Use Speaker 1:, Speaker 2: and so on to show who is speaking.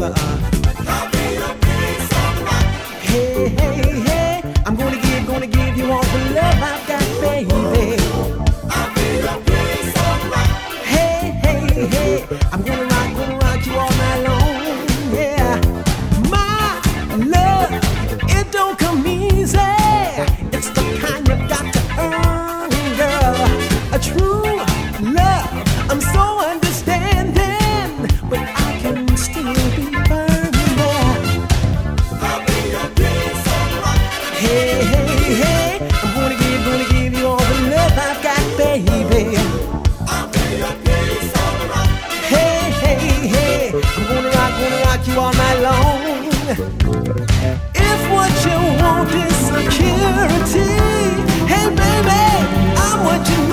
Speaker 1: I'll be your peace and rock.
Speaker 2: Hey, hey, hey, I'm gonna give you all the love I've got, baby.
Speaker 1: I'll be your peace and rock.
Speaker 2: Hey, hey, hey, I'm gonna rock you all night long, yeah. My love, it don't come easy. It's the kind you've got to earn, girl. A true love, I'm so understanding, but I can still be firm, yeah.
Speaker 1: I'll be your peace and rock.
Speaker 2: Hey, hey, hey, I'm gonna give you all the love I've got, baby.
Speaker 1: I'll be your peace and rock.
Speaker 2: Hey, hey, hey, I'm gonna rock you all night long. If what you want is security, hey baby, I'm what you